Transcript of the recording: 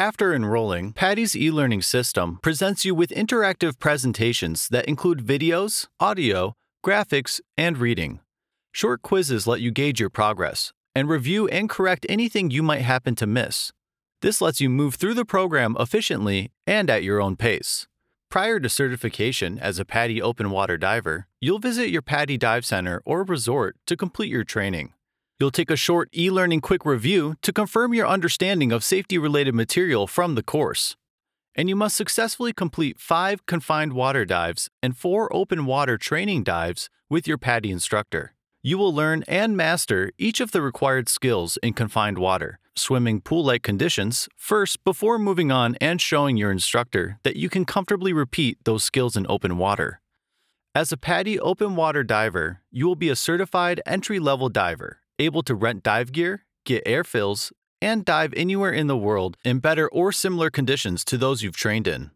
After enrolling, PADI's e-learning system presents you with interactive presentations that include videos, audio, graphics, and reading. Short quizzes let you gauge your progress and review and correct anything you might happen to miss. This lets you move through the program efficiently and at your own pace. Prior to certification as a PADI open water diver, you'll visit your PADI dive center or resort to complete your training. You'll take a short e-learning quick review to confirm your understanding of safety-related material from the course. And you must successfully complete 5 confined water dives and 4 open water training dives with your PADI instructor. You will learn and master each of the required skills in confined water, swimming pool-like conditions, first before moving on and showing your instructor that you can comfortably repeat those skills in open water. As a PADI open water diver, you will be a certified entry-level diver, able to rent dive gear, get air fills, and dive anywhere in the world in better or similar conditions to those you've trained in.